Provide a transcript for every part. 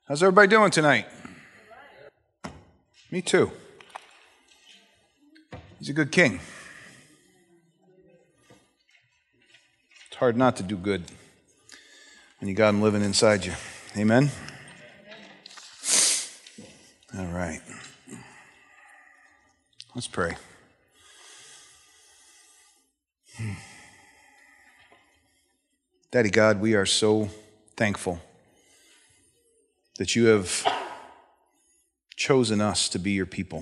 How's everybody doing tonight? Me too. He's a good king. It's hard not to do good when you got him living inside you. Amen? All right. Let's pray. Daddy God, we are so thankful that you have chosen us to be your people,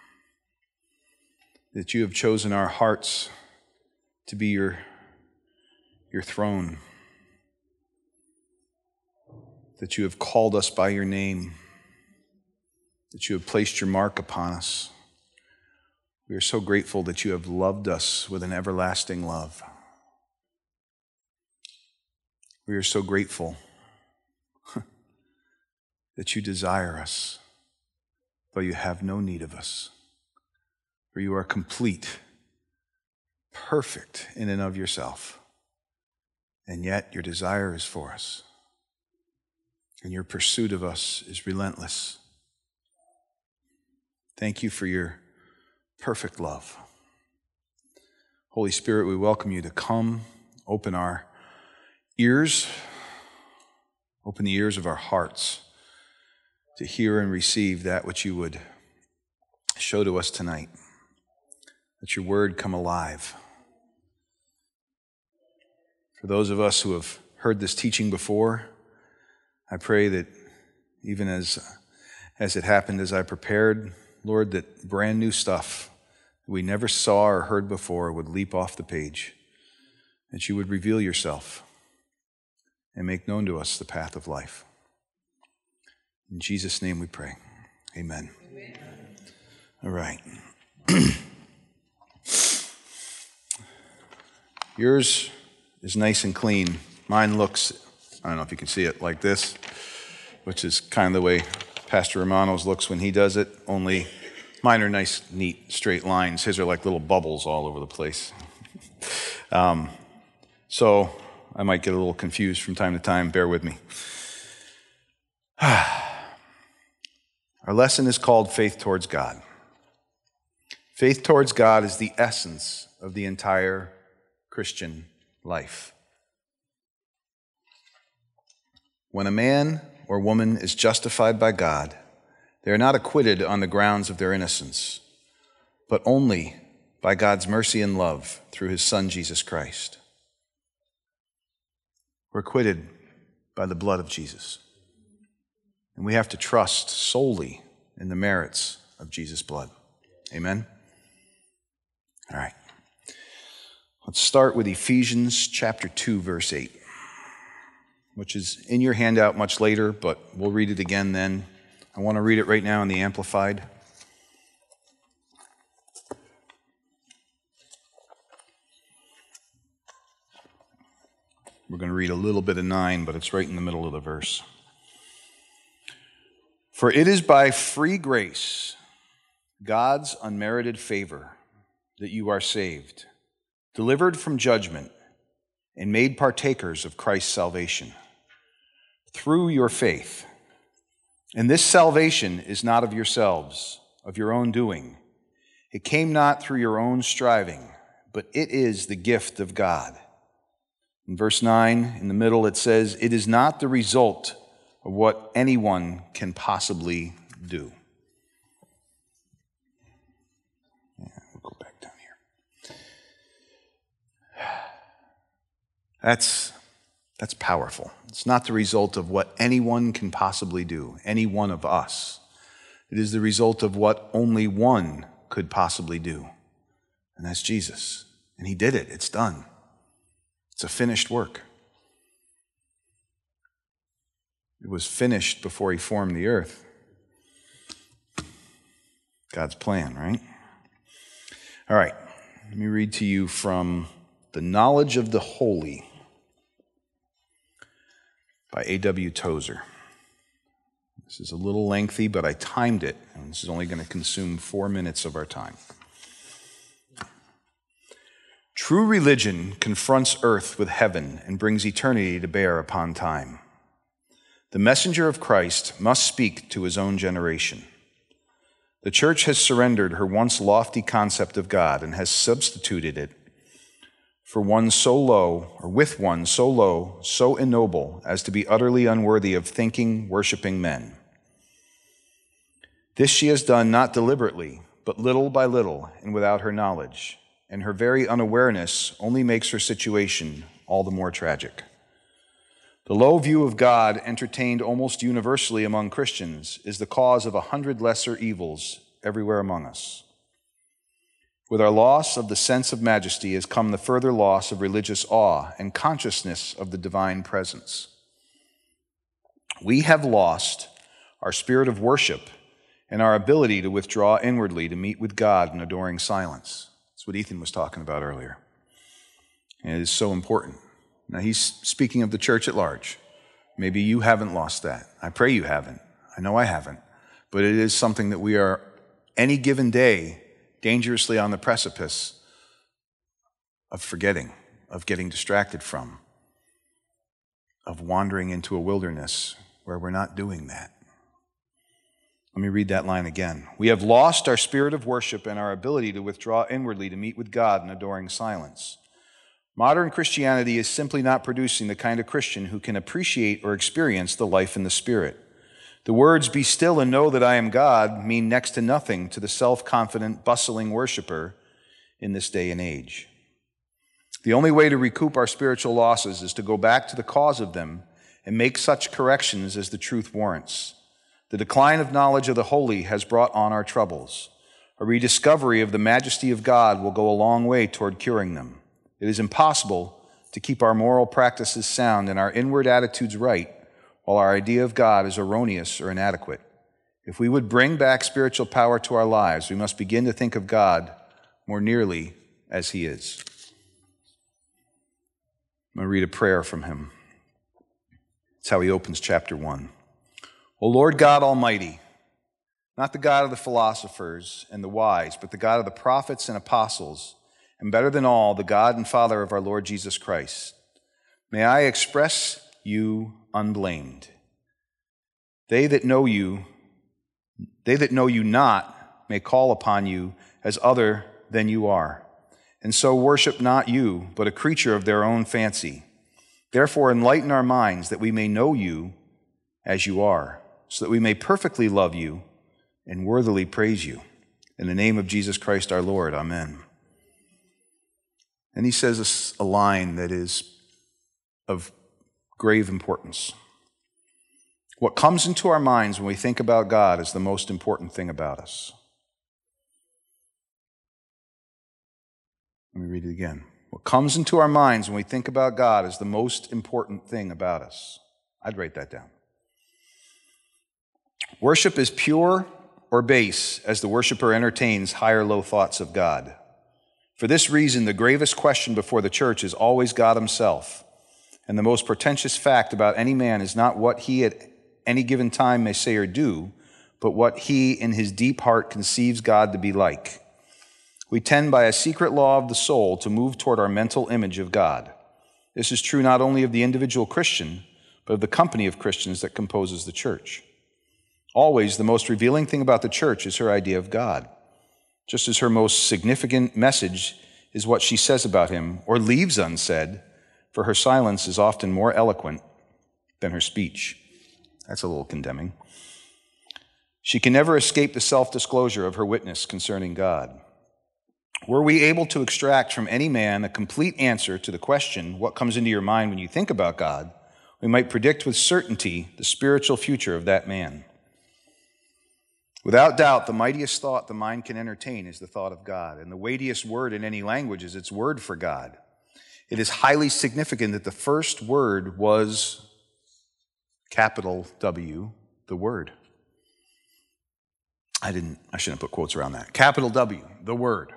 that you have chosen our hearts to be your throne, that you have called us by your name, that you have placed your mark upon us. We are so grateful that you have loved us with an everlasting love. We are so grateful that you desire us, though you have no need of us. For you are complete, perfect in and of yourself, and yet your desire is for us, and your pursuit of us is relentless. Thank you for your perfect love. Holy Spirit, we welcome you to come, open our ears, open the ears of our hearts to hear and receive that which you would show to us tonight. Let your word come alive. For those of us who have heard this teaching before, I pray that even as it happened as I prepared, Lord, that brand new stuff we never saw or heard before would leap off the page, that you would reveal yourself and make known to us the path of life. In Jesus' name we pray. Amen. Amen. All right. Yours is nice and clean. Mine looks, I don't know if you can see it, like this, which is kind of the way Pastor Romano's looks when he does it, only mine are nice, neat, straight lines. His are like little bubbles all over the place. So I might get a little confused from time to time. Bear with me. Our lesson is called Faith Towards God. Faith towards God is the essence of the entire Christian life. When a man or woman is justified by God, they are not acquitted on the grounds of their innocence, but only by God's mercy and love through his Son, Jesus Christ. We're acquitted by the blood of Jesus. And we have to trust solely in the merits of Jesus' blood. Amen? All right. Let's start with Ephesians chapter 2, verse 8, which is in your handout much later, but we'll read it again then. I want to read it right now in the Amplified. We're going to read a little bit of 9, but it's right in the middle of the verse. For it is by free grace, God's unmerited favor, that you are saved, delivered from judgment, and made partakers of Christ's salvation, through your faith. And this salvation is not of yourselves, of your own doing. It came not through your own striving, but it is the gift of God. In verse 9, in the middle, it says, it is not the result of what anyone can possibly do. Yeah, we'll go back down here. That's powerful. It's not the result of what anyone can possibly do, any one of us. It is the result of what only one could possibly do, and that's Jesus. And he did it. It's done. It's a finished work. It was finished before he formed the earth. God's plan, right? All right. Let me read to you from The Knowledge of the Holy by A.W. Tozer. This is a little lengthy, but I timed it, and this is only going to consume 4 minutes of our time. True religion confronts earth with heaven and brings eternity to bear upon time. The messenger of Christ must speak to his own generation. The church has surrendered her once lofty concept of God and has substituted it for one so low, or with one so low, so ignoble as to be utterly unworthy of thinking, worshiping men. This she has done not deliberately, but little by little and without her knowledge, and her very unawareness only makes her situation all the more tragic. The low view of God entertained almost universally among Christians is the cause of 100 lesser evils everywhere among us. With our loss of the sense of majesty has come the further loss of religious awe and consciousness of the divine presence. We have lost our spirit of worship and our ability to withdraw inwardly to meet with God in adoring silence. That's what Ethan was talking about earlier. And it is so important. Now, he's speaking of the church at large. Maybe you haven't lost that. I pray you haven't. I know I haven't. But it is something that we are, any given day, dangerously on the precipice of forgetting, of getting distracted from, of wandering into a wilderness where we're not doing that. Let me read that line again. We have lost our spirit of worship and our ability to withdraw inwardly to meet with God in adoring silence. Modern Christianity is simply not producing the kind of Christian who can appreciate or experience the life in the Spirit. The words, "Be still and know that I am God," mean next to nothing to the self-confident, bustling worshiper in this day and age. The only way to recoup our spiritual losses is to go back to the cause of them and make such corrections as the truth warrants. The decline of knowledge of the holy has brought on our troubles. A rediscovery of the majesty of God will go a long way toward curing them. It is impossible to keep our moral practices sound and our inward attitudes right while our idea of God is erroneous or inadequate. If we would bring back spiritual power to our lives, we must begin to think of God more nearly as he is. I'm going to read a prayer from him. It's how he opens chapter 1. O Lord God Almighty, not the God of the philosophers and the wise, but the God of the prophets and apostles, and better than all, the God and Father of our Lord Jesus Christ, may I express you unblamed. They that know you not may call upon you as other than you are, and so worship not you, but a creature of their own fancy. Therefore enlighten our minds that we may know you as you are, so that we may perfectly love you and worthily praise you. In the name of Jesus Christ our Lord, amen. And he says a line that is of grave importance. What comes into our minds when we think about God is the most important thing about us. Let me read it again. What comes into our minds when we think about God is the most important thing about us. I'd write that down. Worship is pure or base as the worshiper entertains high or low thoughts of God. For this reason, the gravest question before the church is always God himself. And the most portentous fact about any man is not what he at any given time may say or do, but what he in his deep heart conceives God to be like. We tend by a secret law of the soul to move toward our mental image of God. This is true not only of the individual Christian, but of the company of Christians that composes the church. Always, the most revealing thing about the church is her idea of God, just as her most significant message is what she says about him or leaves unsaid, for her silence is often more eloquent than her speech. That's a little condemning. She can never escape the self-disclosure of her witness concerning God. Were we able to extract from any man a complete answer to the question, what comes into your mind when you think about God, we might predict with certainty the spiritual future of that man. Without doubt, the mightiest thought the mind can entertain is the thought of God, and the weightiest word in any language is its word for God. It is highly significant that the first word was capital W, the Word. I shouldn't put quotes around that. Capital W, the Word.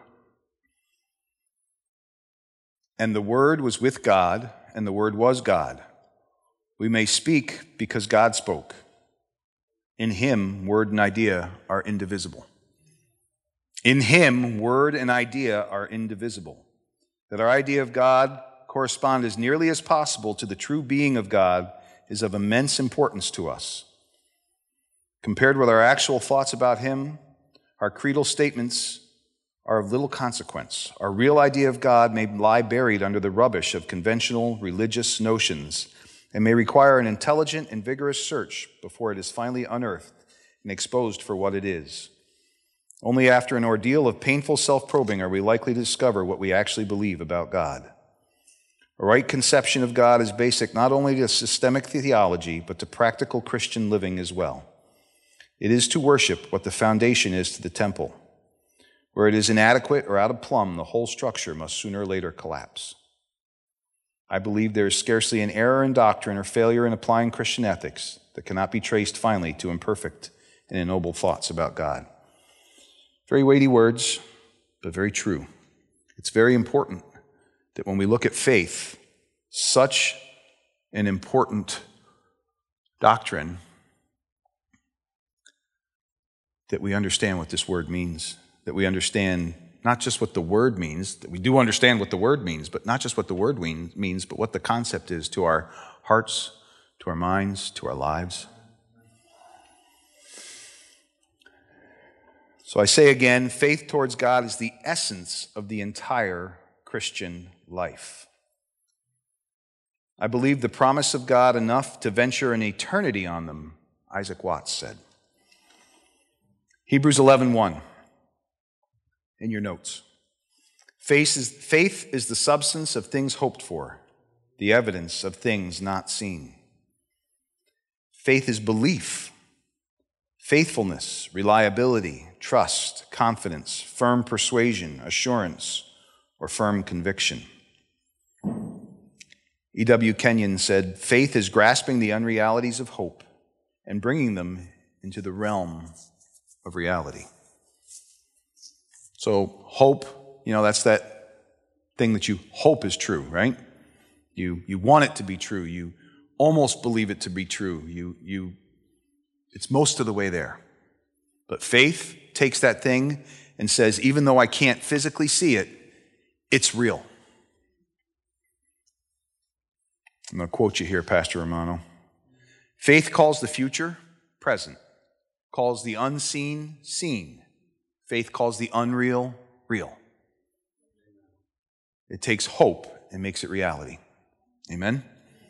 And the Word was with God, and the Word was God. We may speak because God spoke. In him, word and idea are indivisible. In him, word and idea are indivisible. That our idea of God correspond as nearly as possible to the true being of God is of immense importance to us. Compared with our actual thoughts about him, our creedal statements are of little consequence. Our real idea of God may lie buried under the rubbish of conventional religious notions and may require an intelligent and vigorous search before it is finally unearthed and exposed for what it is. Only after an ordeal of painful self-probing are we likely to discover what we actually believe about God. A right conception of God is basic not only to systemic theology, but to practical Christian living as well. It is to worship what the foundation is to the temple. Where it is inadequate or out of plumb, the whole structure must sooner or later collapse. I believe there is scarcely an error in doctrine or failure in applying Christian ethics that cannot be traced finally to imperfect and ennoble thoughts about God. Very weighty words, but very true. It's very important that when we look at faith, such an important doctrine, that we understand what this word means, that we understand not just what the word means, that we do understand what the word means, but not just what the word means, but what the concept is to our hearts, to our minds, to our lives. So I say again, faith towards God is the essence of the entire Christian life. I believe the promise of God enough to venture an eternity on them, Isaac Watts said. Hebrews 11:1 in your notes. Faith is the substance of things hoped for, the evidence of things not seen. Faith is belief, faithfulness, reliability, trust, confidence, firm persuasion, assurance, or firm conviction. E.W. Kenyon said, faith is grasping the unrealities of hope and bringing them into the realm of reality. So hope, that's that thing that you hope is true, right? You want it to be true. You almost believe it to be true. It's most of the way there. But faith takes that thing and says, even though I can't physically see it, it's real. I'm going to quote you here, Pastor Romano. Faith calls the future present, calls the unseen seen. Faith calls the unreal real. It takes hope and makes it reality. Amen?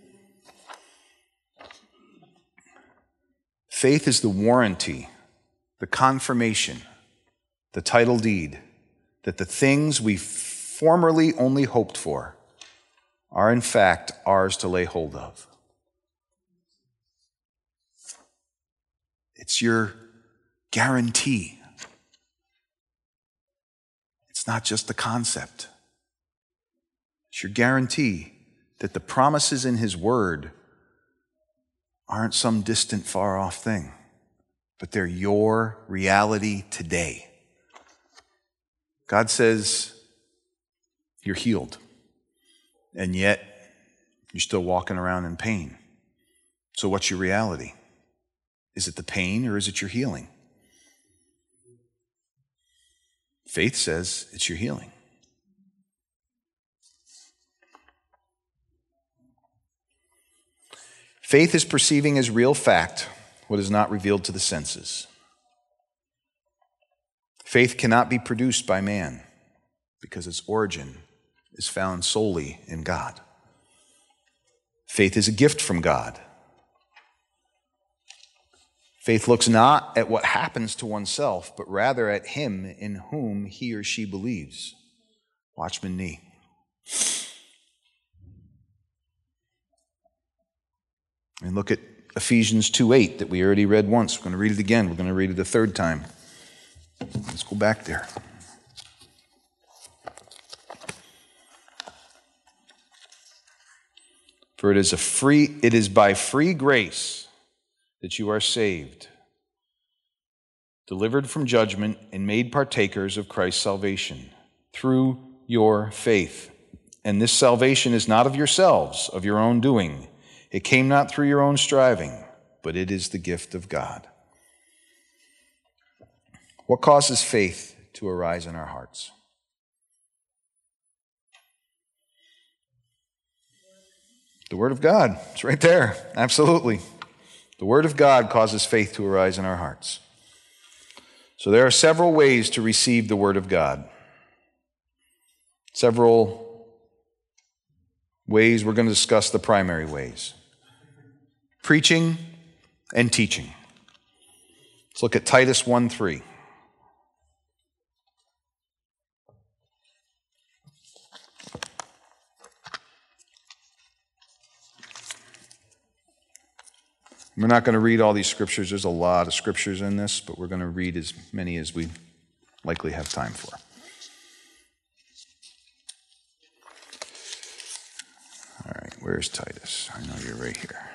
Faith is the warranty, the confirmation, the title deed that the things we formerly only hoped for are in fact ours to lay hold of. It's your guarantee. It's not just the concept. It's your guarantee that the promises in His Word aren't some distant, far-off thing, but they're your reality today. God says you're healed, and yet you're still walking around in pain. So what's your reality? Is it the pain or is it your healing? Faith says it's your healing. Faith is perceiving as real fact what is not revealed to the senses. Faith cannot be produced by man because its origin is found solely in God. Faith is a gift from God. Faith looks not at what happens to oneself, but rather at Him in whom he or she believes. Watchman Nee. And look at Ephesians 2:8 that we already read once. We're going to read it again. We're going to read it a third time. Let's go back there. For it is by free grace that you are saved, delivered from judgment and made partakers of Christ's salvation through your faith. And this salvation is not of yourselves, of your own doing. It came not through your own striving, but it is the gift of God. What causes faith to arise in our hearts? The Word of God. It's right there. Absolutely. The Word of God causes faith to arise in our hearts. So there are several ways to receive the Word of God. Several ways. We're going to discuss the primary ways. Preaching and teaching. Let's look at Titus 1:3. We're not going to read all these scriptures. There's a lot of scriptures in this, but we're going to read as many as we likely have time for. All right, where's Titus? I know you're right here.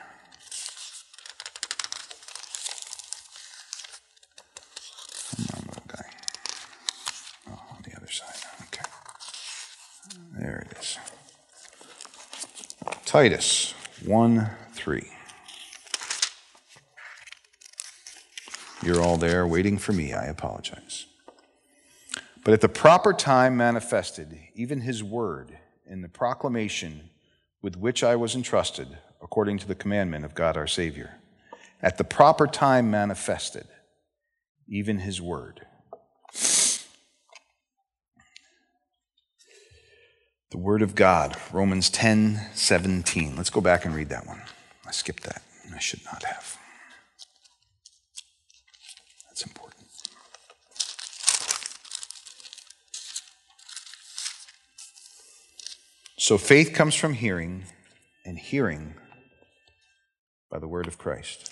Come on, little guy. Oh, on the other side. Okay. There it is. Titus 1:3. You're all there waiting for me. I apologize. But at the proper time manifested, even his word in the proclamation with which I was entrusted, according to the commandment of God our Savior. At the proper time manifested, even his word. The word of God, Romans 10:17. Let's go back and read that one. I skipped that. I should not have. That's important. So faith comes from hearing, and hearing by the word of Christ.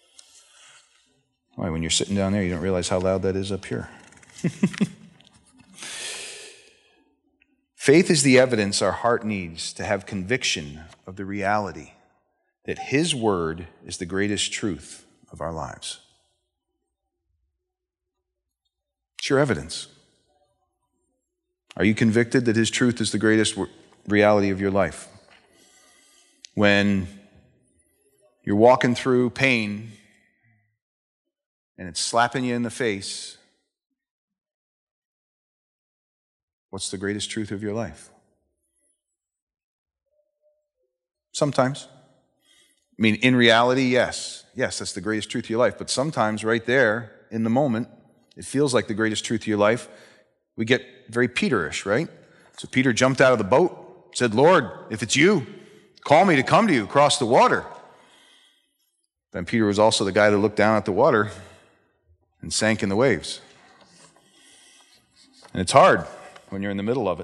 Why, when you're sitting down there, you don't realize how loud that is up here. Faith is the evidence our heart needs to have conviction of the reality that his word is the greatest truth of our lives. It's your evidence. Are you convicted that his truth is the greatest reality of your life? When you're walking through pain and it's slapping you in the face, what's the greatest truth of your life? Sometimes. I mean, in reality, yes. Yes, that's the greatest truth of your life. But sometimes right there, in the moment, it feels like the greatest truth of your life. We get very Peter-ish, right? So Peter jumped out of the boat, said, Lord, if it's you, call me to come to you across the water. Then Peter was also the guy that looked down at the water and sank in the waves. And it's hard when you're in the middle of it.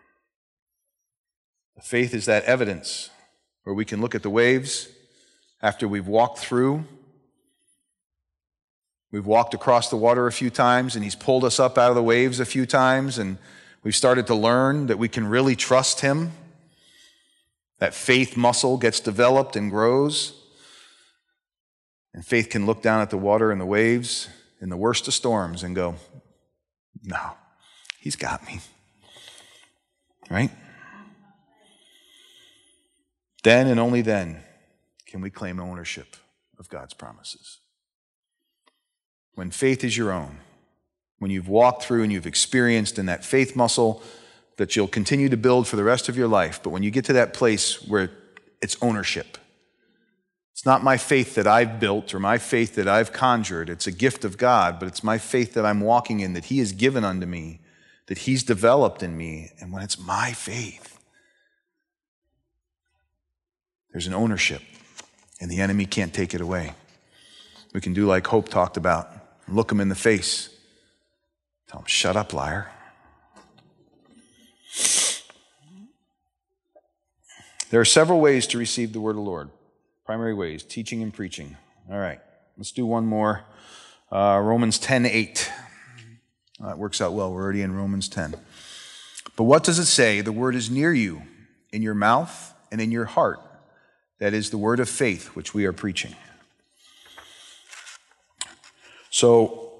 Faith is that evidence where we can look at the waves after we've walked through. We've walked across the water a few times, and he's pulled us up out of the waves a few times, and we've started to learn that we can really trust him. That faith muscle gets developed and grows. And faith can look down at the water and the waves in the worst of storms and go, no, he's got me. Right? Then and only then can we claim ownership of God's promises. When faith is your own, when you've walked through and you've experienced in that faith muscle that you'll continue to build for the rest of your life, but when you get to that place where it's ownership, it's not my faith that I've built or my faith that I've conjured. It's a gift of God, but it's my faith that I'm walking in, that he has given unto me, that he's developed in me. And when it's my faith, there's an ownership, and the enemy can't take it away. We can do like Hope talked about, look him in the face. Tell him, shut up, liar. There are several ways to receive the word of the Lord. Primary ways, teaching and preaching. All right, let's do one more. Romans 10:8. That works out well. We're already in Romans 10. But what does it say? The word is near you, in your mouth and in your heart. That is the word of faith which we are preaching. So,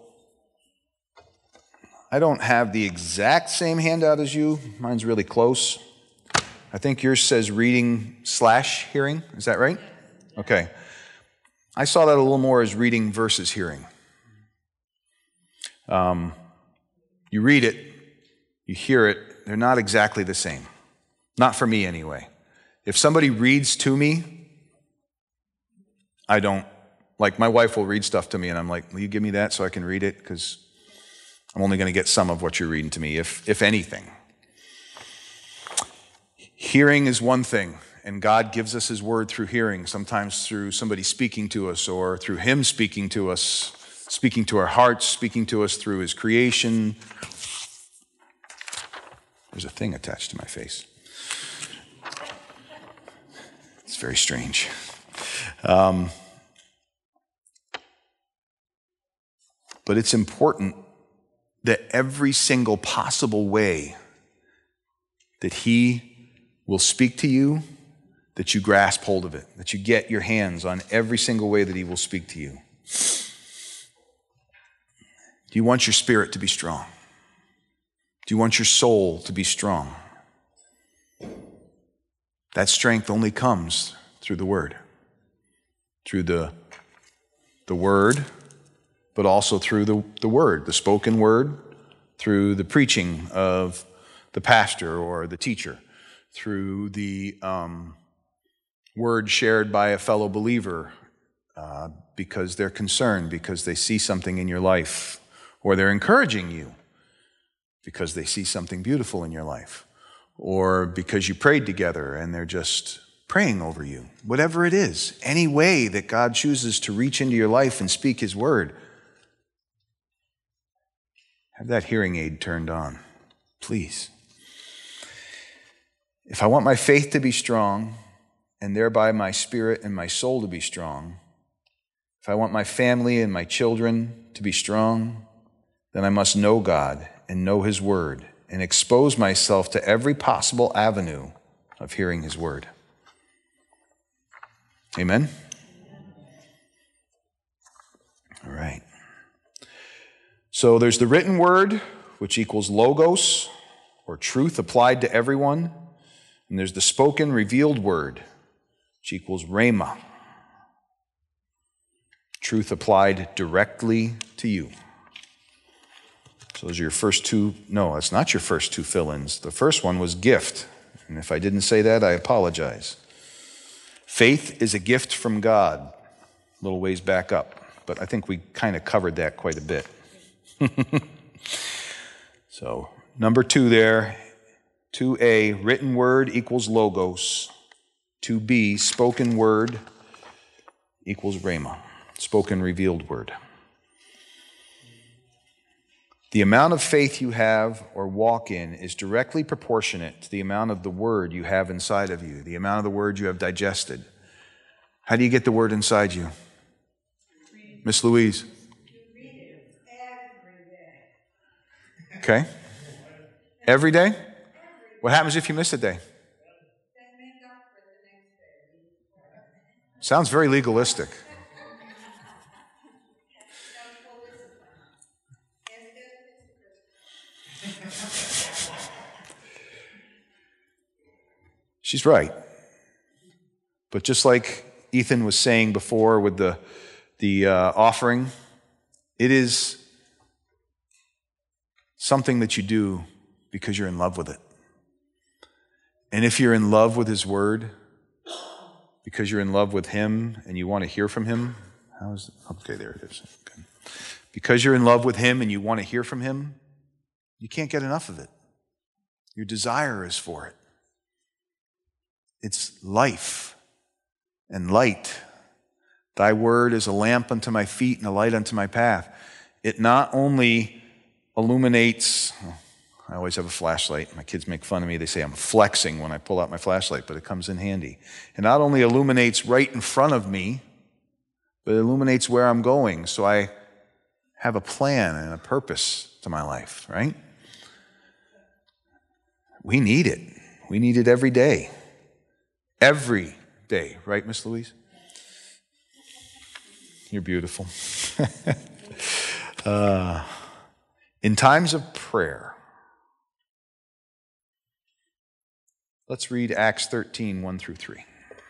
I don't have the exact same handout as you. Mine's really close. I think yours says reading/hearing. Is that right? Okay. I saw that a little more as reading versus hearing. You read it, you hear it, they're not exactly the same. Not for me anyway. If somebody reads to me, I don't, like my wife will read stuff to me and I'm like, will you give me that so I can read it? Because I'm only going to get some of what you're reading to me, if anything. Hearing is one thing, and God gives us his word through hearing, sometimes through somebody speaking to us or through him speaking to us, speaking to our hearts, speaking to us through his creation. There's a thing attached to my face. It's very strange. But it's important that every single possible way that he will speak to you, that you grasp hold of it, that you get your hands on every single way that he will speak to you. Do you want your spirit to be strong? Do you want your soul to be strong? That strength only comes through the word. Through the word, but also through the word, the spoken word, through the preaching of the pastor or the teacher, through the word shared by a fellow believer because they're concerned, because they see something in your life, or they're encouraging you because they see something beautiful in your life, or because you prayed together and they're just praying over you. Whatever it is, any way that God chooses to reach into your life and speak his word, have that hearing aid turned on, please. If I want my faith to be strong, and thereby my spirit and my soul to be strong, if I want my family and my children to be strong, then I must know God and know his word and expose myself to every possible avenue of hearing his word. Amen? All right. So there's the written word, which equals logos, or truth applied to everyone. And there's the spoken, revealed word, which equals rhema, truth applied directly to you. So those are your first two. No, that's not your first two fill-ins. The first one was gift. And if I didn't say that, I apologize. Faith is a gift from God. A little ways back up. But I think we kind of covered that quite a bit. So, number 2 there. 2a, written word equals logos. 2b, spoken word equals rhema, spoken revealed word. The amount of faith you have or walk in is directly proportionate to the amount of the word you have inside of you, the amount of the word you have digested. How do you get the word inside you? Miss Louise? Okay. Every day? What happens if you miss a day? Sounds very legalistic. She's right. But just like Ethan was saying before with the offering, it is something that you do because you're in love with it. And if you're in love with his word, because you're in love with him and you want to hear from him, okay, there it is. Okay. Because you're in love with him and you want to hear from him, you can't get enough of it. Your desire is for it. It's life and light. Thy word is a lamp unto my feet and a light unto my path. It not only illuminates, I always have a flashlight. My kids make fun of me. They say I'm flexing when I pull out my flashlight, but it comes in handy. It not only illuminates right in front of me, but it illuminates where I'm going. So I have a plan and a purpose to my life, right? We need it. We need it every day. Every day. Right, Miss Louise? You're beautiful. In times of prayer, let's read Acts 13, 1 through 3.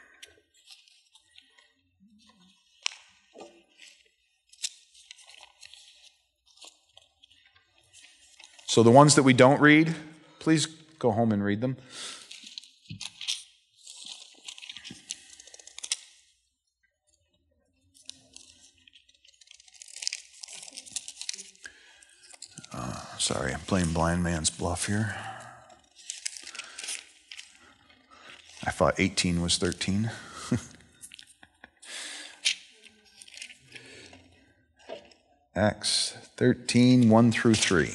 So the ones that we don't read, please go home and read them. Sorry, I'm playing blind man's bluff here. I thought 18 was 13. Acts 13, 1 through 3.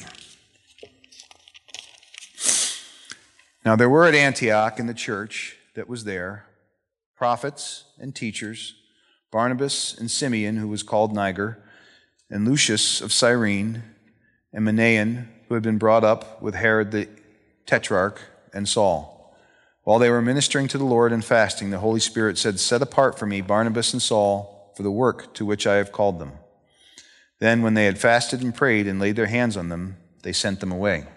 Now there were at Antioch in the church that was there prophets and teachers, Barnabas and Simeon, who was called Niger, and Lucius of Cyrene, and Manaen, who had been brought up with Herod the Tetrarch, and Saul. While they were ministering to the Lord and fasting, the Holy Spirit said, "Set apart for me Barnabas and Saul for the work to which I have called them." Then, when they had fasted and prayed and laid their hands on them, they sent them away.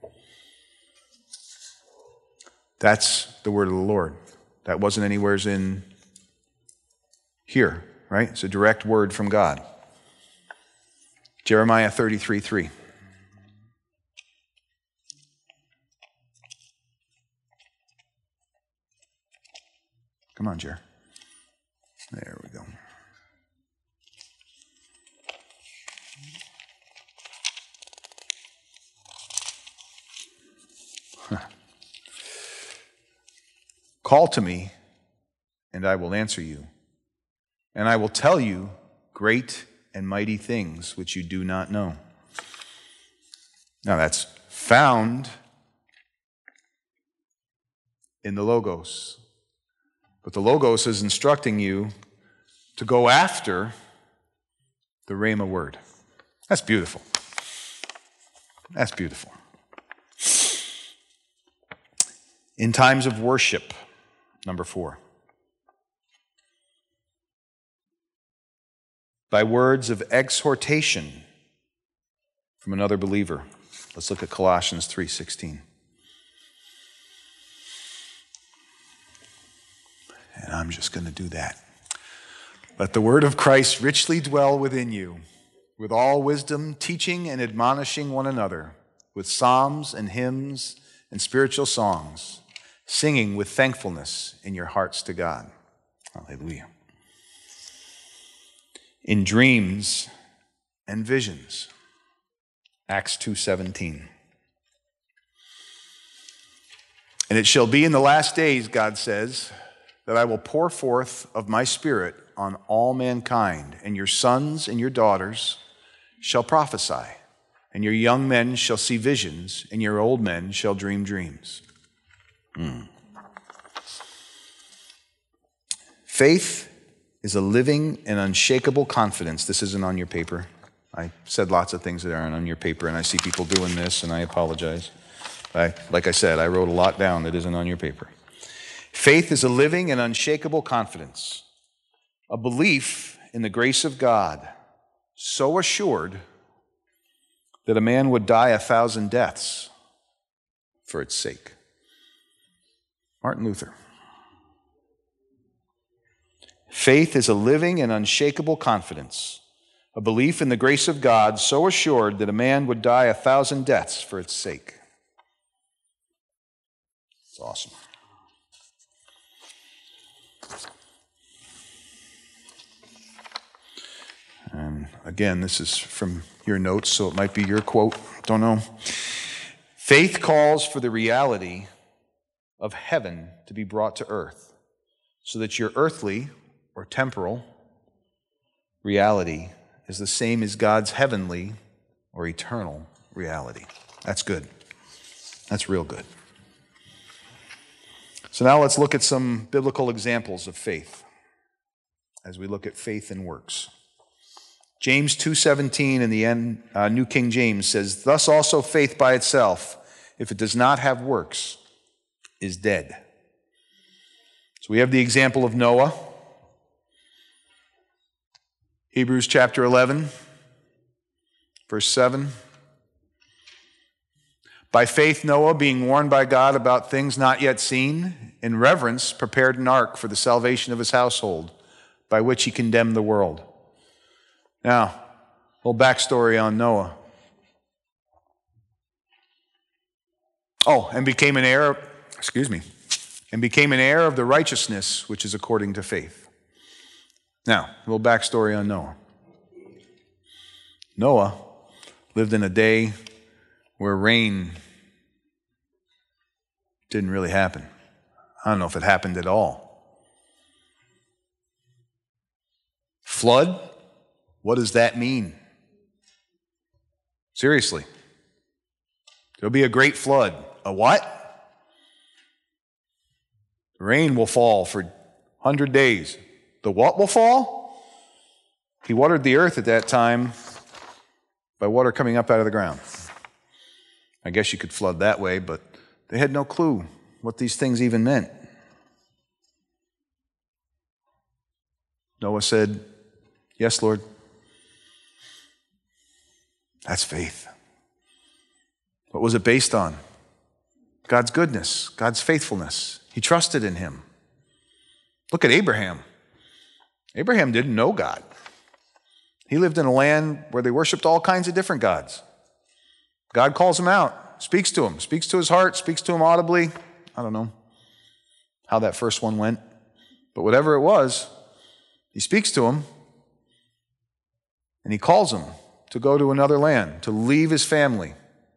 That's the word of the Lord. That wasn't anywhere in here, right? It's a direct word from God. Jeremiah 33:3. Come on, Jer. There we go. Call to me, and I will answer you, and I will tell you great and mighty things which you do not know. Now that's found in the Logos. But the Logos is instructing you to go after the Rhema word. That's beautiful. That's beautiful. In times of worship, number 4. By words of exhortation from another believer. Let's look at Colossians 3:16. And I'm just going to do that. Let the word of Christ richly dwell within you, with all wisdom, teaching and admonishing one another, with psalms and hymns and spiritual songs, singing with thankfulness in your hearts to God. Hallelujah. In dreams and visions. Acts 2:17. And it shall be in the last days, God says, that I will pour forth of my Spirit on all mankind, and your sons and your daughters shall prophesy, and your young men shall see visions, and your old men shall dream dreams. Faith is a living and unshakable confidence. This isn't on your paper. I said lots of things that aren't on your paper, and I see people doing this, and I apologize. Like I said, I wrote a lot down that isn't on your paper. Faith is a living and unshakable confidence, a belief in the grace of God, so assured that a man would die 1,000 deaths for its sake. Martin Luther. Faith is a living and unshakable confidence, a belief in the grace of God so assured that a man would die 1,000 deaths for its sake. It's awesome. And again, this is from your notes, so it might be your quote. Don't know. Faith calls for the reality of heaven to be brought to earth, so that your earthly or temporal reality is the same as God's heavenly or eternal reality. That's good. That's real good. So now let's look at some biblical examples of faith as we look at faith and works. James 2:17 in the New King James says, "Thus also faith by itself, if it does not have works, is dead." So we have the example of Noah. Hebrews chapter 11, verse 7. By faith Noah, being warned by God about things not yet seen, in reverence prepared an ark for the salvation of his household, by which he condemned the world. Now, a little backstory on Noah. And became an heir of the righteousness which is according to faith. Now, a little backstory on Noah. Noah lived in a day where rain didn't really happen. I don't know if it happened at all. Flood? What does that mean? Seriously. There'll be a great flood. A what? The rain will fall for 100 days. The what will fall? He watered the earth at that time by water coming up out of the ground. I guess you could flood that way, but they had no clue what these things even meant. Noah said, "Yes, Lord." That's faith. What was it based on? God's goodness, God's faithfulness. He trusted in him. Look at Abraham. Abraham didn't know God. He lived in a land where they worshiped all kinds of different gods. God calls him out, speaks to him, speaks to his heart, speaks to him audibly. I don't know how that first one went, but whatever it was, he speaks to him and he calls him to go to another land, to leave his family.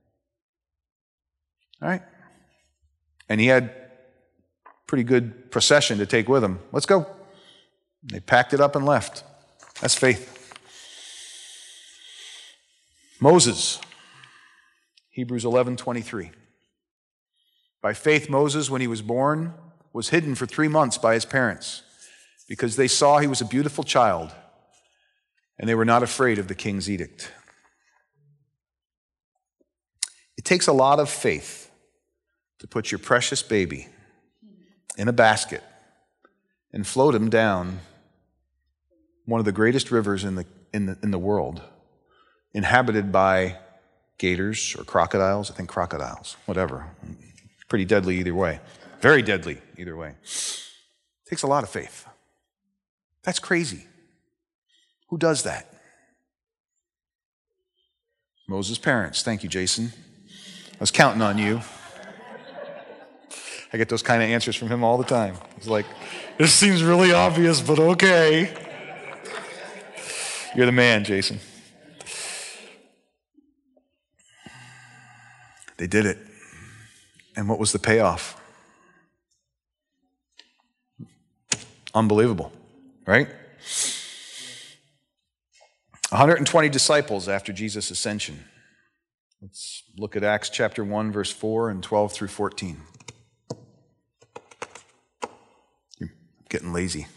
All right? And he had pretty good procession to take with him. Let's go. They packed it up and left. That's faith. Moses, Hebrews 11:23. By faith, Moses, when he was born, was hidden for 3 months by his parents because they saw he was a beautiful child and they were not afraid of the king's edict. It takes a lot of faith to put your precious baby in a basket and float him down one of the greatest rivers in the world, inhabited by gators or crocodiles. I think crocodiles, whatever. Pretty deadly either way. Very deadly either way. It takes a lot of faith. That's crazy. Who does that? Moses' parents. Thank you, Jason. I was counting on you. I get those kind of answers from him all the time. He's like, this seems really obvious, but okay. You're the man, Jason. They did it. And what was the payoff? Unbelievable, right? 120 disciples after Jesus' ascension. Let's look at Acts chapter 1, verse 4 and 12 through 14. You're getting lazy.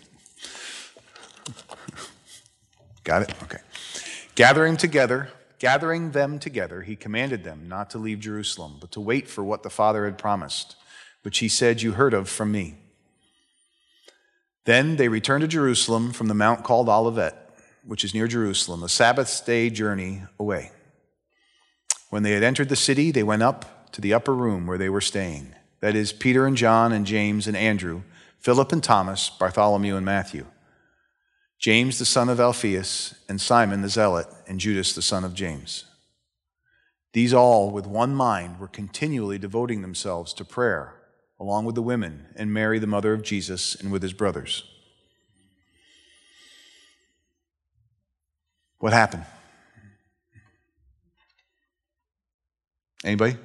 Got it? Okay. Gathering them together, he commanded them not to leave Jerusalem, but to wait for what the Father had promised, which he said, "You heard of from me." Then they returned to Jerusalem from the mount called Olivet, which is near Jerusalem, a Sabbath day journey away. When they had entered the city, they went up to the upper room where they were staying. That is, Peter and John and James and Andrew, Philip and Thomas, Bartholomew and Matthew, James the son of Alphaeus, and Simon the Zealot, and Judas the son of James. These all, with one mind, were continually devoting themselves to prayer, along with the women, and Mary the mother of Jesus, and with his brothers. What happened? Anybody?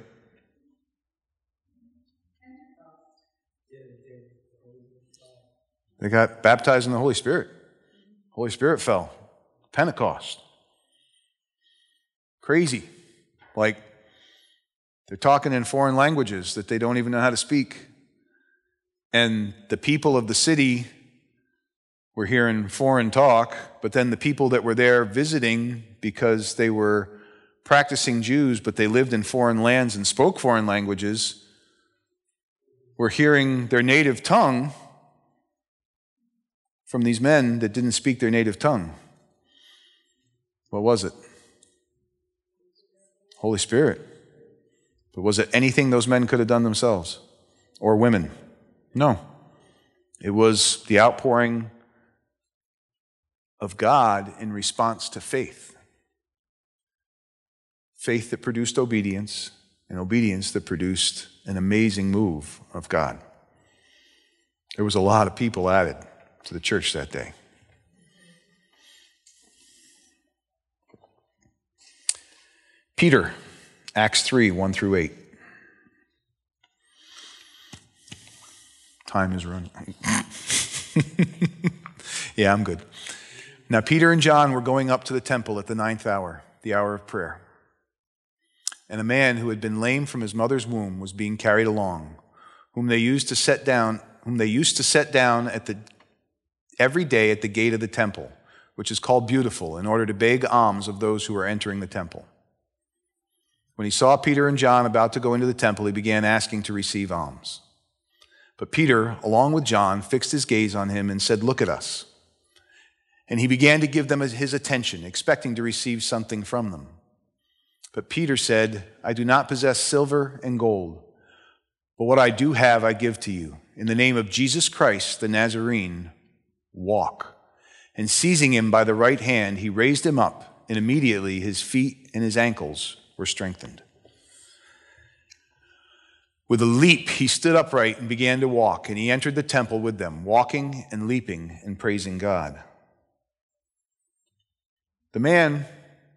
They got baptized in the Holy Spirit. Holy Spirit fell. Pentecost. Crazy. Like, they're talking in foreign languages that they don't even know how to speak. And the people of the city were hearing foreign talk, but then the people that were there visiting, because they were practicing Jews, but they lived in foreign lands and spoke foreign languages, were hearing their native tongue from these men that didn't speak their native tongue. What was it? Holy Spirit. But was it anything those men could have done themselves? Or women? No. It was the outpouring of God in response to faith. Faith that produced obedience, and obedience that produced an amazing move of God. There was a lot of people added to the church that day. Peter, Acts 3, 1 through 8. Time is running. Yeah, I'm good. Now, Peter and John were going up to the temple at the 9th hour, the hour of prayer. And a man who had been lame from his mother's womb was being carried along, whom they used to set down every day at the gate of the temple, which is called Beautiful, in order to beg alms of those who were entering the temple. When he saw Peter and John about to go into the temple, he began asking to receive alms. But Peter, along with John, fixed his gaze on him and said, "Look at us." And he began to give them his attention, expecting to receive something from them. But Peter said, "I do not possess silver and gold, but what I do have I give to you. In the name of Jesus Christ, the Nazarene, walk." And seizing him by the right hand, he raised him up, and immediately his feet and his ankles were strengthened. With a leap, he stood upright and began to walk, and he entered the temple with them, walking and leaping and praising God. The man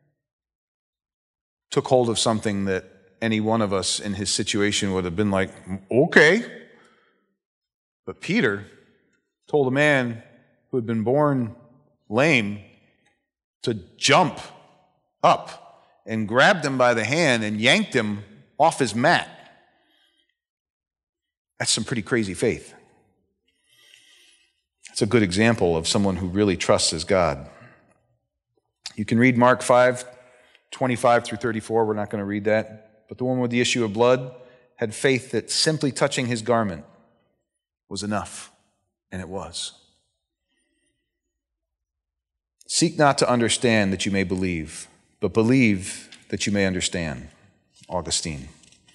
took hold of something that any one of us in his situation would have been like, okay. But Peter told a man who had been born lame to jump up and grabbed him by the hand and yanked him off his mat. That's some pretty crazy faith. It's a good example of someone who really trusts his God. You can read Mark 5, 25 through 34. We're not going to read that. But the woman with the issue of blood had faith that simply touching his garment was enough, and it was. Seek not to understand that you may believe, but believe that you may understand. Augustine.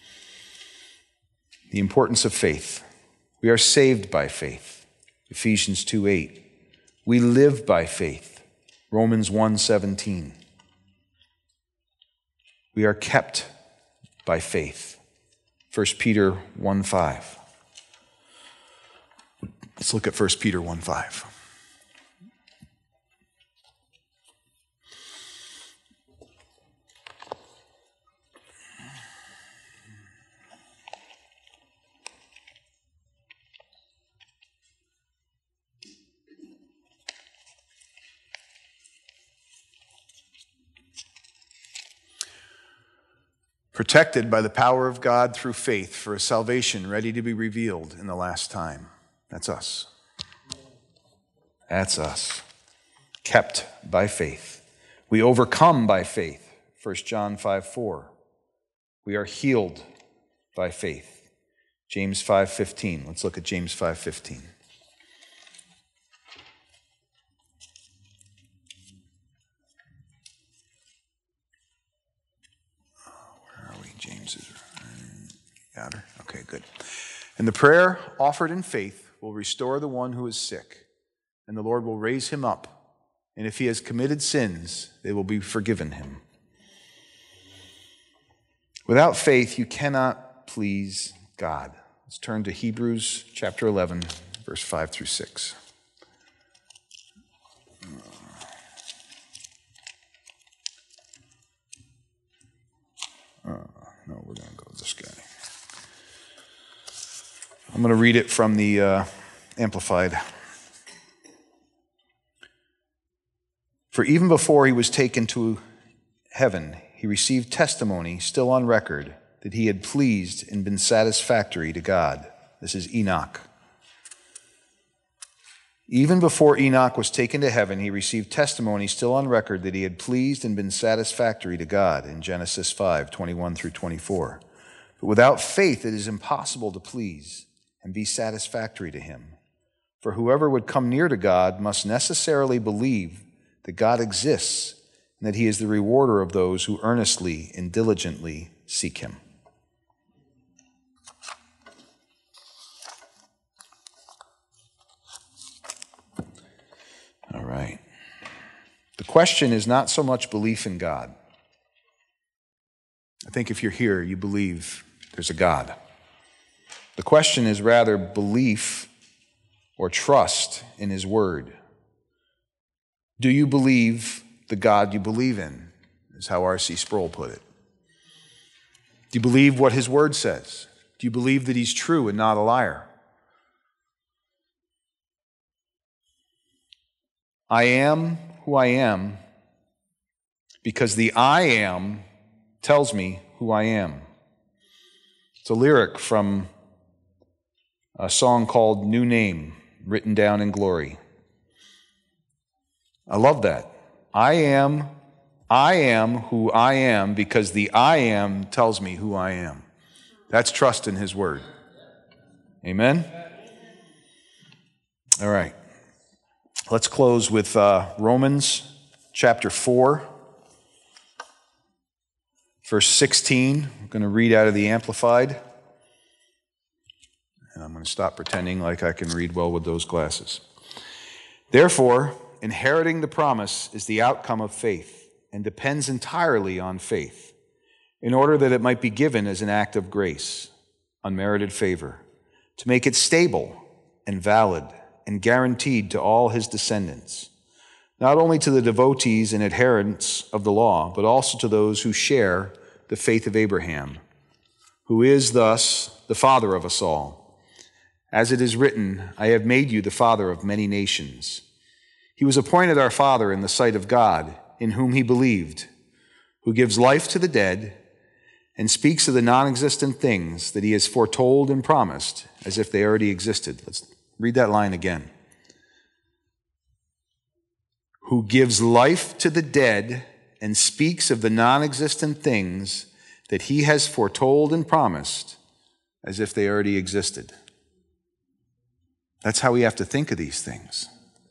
The importance of faith. We are saved by faith. Ephesians 2:8. We live by faith. Romans 1:17. We are kept by faith. 1 Peter 1:5. Let's look at 1 Peter 1:5. Protected by the power of God through faith for a salvation ready to be revealed in the last time. That's us. That's us. Kept by faith. We overcome by faith. 1 John 5:4. We are healed by faith. James 5:15. Let's look at James 5:15. James is got her? Okay, good. And the prayer offered in faith will restore the one who is sick, and the Lord will raise him up. And if he has committed sins, they will be forgiven him. Without faith, you cannot please God. Let's turn to Hebrews chapter 11, verse 5 through 6. No, we're going to go with this guy. I'm going to read it from the Amplified. For even before he was taken to heaven, he received testimony, still on record, that he had pleased and been satisfactory to God. This is Enoch. Even before Enoch was taken to heaven, he received testimony still on record that he had pleased and been satisfactory to God in Genesis 5, 21 through 24. But without faith it is impossible to please and be satisfactory to him. For whoever would come near to God must necessarily believe that God exists and that he is the rewarder of those who earnestly and diligently seek him. All right. The question is not so much belief in God. I think if you're here, you believe there's a God. The question is rather belief or trust in his word. Do you believe the God you believe in, is how R.C. Sproul put it. Do you believe what his word says? Do you believe that he's true and not a liar? I am who I am because the I am tells me who I am. It's a lyric from a song called New Name, Written Down in Glory. I love that. I am who I am because the I am tells me who I am. That's trust in his word. Amen? All right. Let's close with Romans chapter 4, verse 16. I'm going to read out of the Amplified. And I'm going to stop pretending like I can read well with those glasses. Therefore, inheriting the promise is the outcome of faith and depends entirely on faith, in order that it might be given as an act of grace, unmerited favor, to make it stable and valid and guaranteed to all his descendants, not only to the devotees and adherents of the law, but also to those who share the faith of Abraham, who is thus the father of us all. As it is written, I have made you the father of many nations. He was appointed our father in the sight of God, in whom he believed, who gives life to the dead and speaks of the non-existent things that he has foretold and promised as if they already existed. Let's read that line again. Who gives life to the dead and speaks of the non-existent things that he has foretold and promised as if they already existed. That's how we have to think of these things.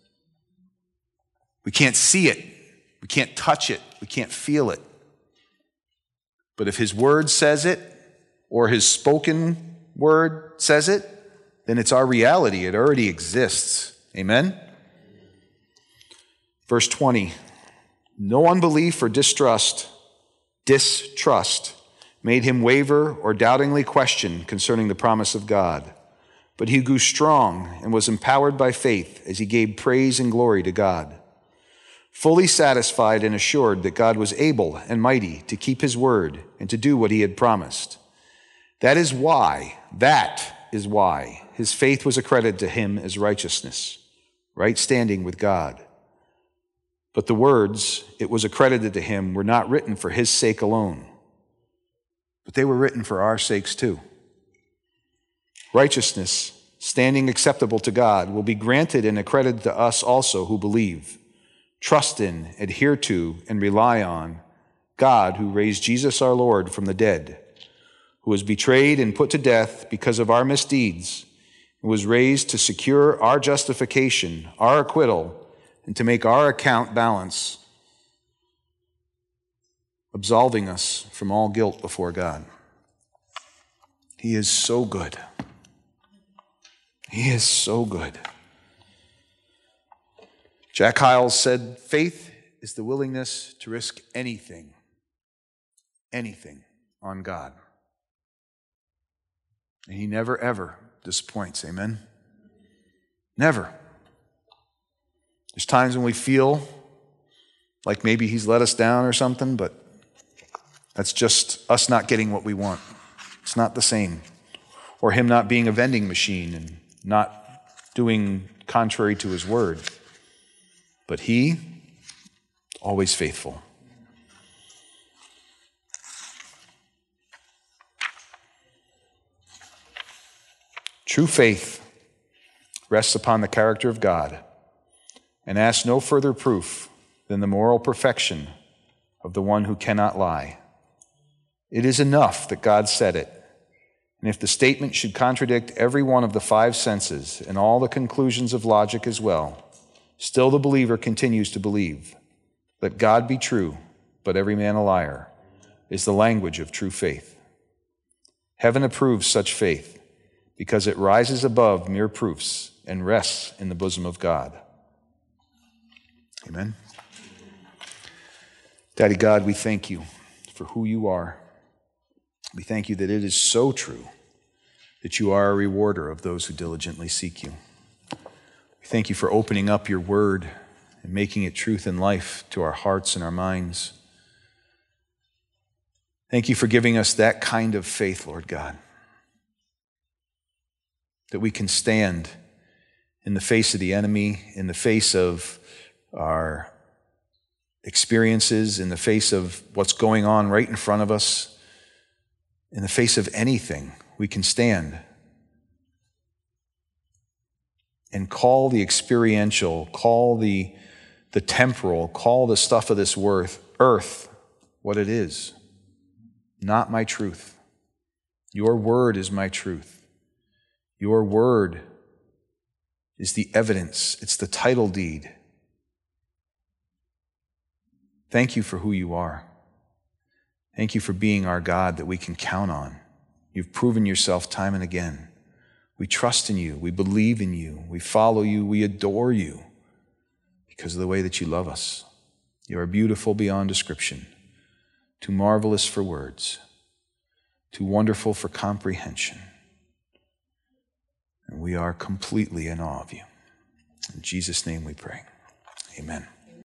We can't see it. We can't touch it. We can't feel it. But if his word says it, or his spoken word says it, then it's our reality. It already exists. Amen? Verse 20, no unbelief or distrust made him waver or doubtingly question concerning the promise of God. But he grew strong and was empowered by faith as he gave praise and glory to God, fully satisfied and assured that God was able and mighty to keep his word and to do what he had promised. That is why his faith was accredited to him as righteousness, right standing with God. But the words, it was accredited to him, were not written for his sake alone, but they were written for our sakes too. Righteousness, standing acceptable to God, will be granted and accredited to us also who believe, trust in, adhere to, and rely on God who raised Jesus our Lord from the dead, who was betrayed and put to death because of our misdeeds, and was raised to secure our justification, our acquittal, and to make our account balance, absolving us from all guilt before God. He is so good. He is so good. Jack Hyles said, faith is the willingness to risk anything on God. And he never, ever disappoints. Amen? Never. There's times when we feel like maybe he's let us down or something, but that's just us not getting what we want. It's not the same. Or him not being a vending machine and not doing contrary to his word. But he, always faithful. True faith rests upon the character of God and asks no further proof than the moral perfection of the one who cannot lie. It is enough that God said it. And if the statement should contradict every one of the five senses and all the conclusions of logic as well, still the believer continues to believe. Let God be true, but every man a liar, is the language of true faith. Heaven approves such faith because it rises above mere proofs and rests in the bosom of God. Amen. Daddy God, we thank you for who you are. We thank you that it is so true that you are a rewarder of those who diligently seek you. We thank you for opening up your word and making it truth and life to our hearts and our minds. Thank you for giving us that kind of faith, Lord God, that we can stand in the face of the enemy, in the face of our experiences, in the face of what's going on right in front of us, in the face of anything. We can stand and call the experiential, call the temporal, call the stuff of this earth what it is. Not my truth. Your word is my truth. Your word is the evidence. It's the title deed. Thank you for who you are. Thank you for being our God that we can count on. You've proven yourself time and again. We trust in you. We believe in you. We follow you. We adore you because of the way that you love us. You are beautiful beyond description, too marvelous for words, too wonderful for comprehension. And we are completely in awe of you. In Jesus' name we pray. Amen.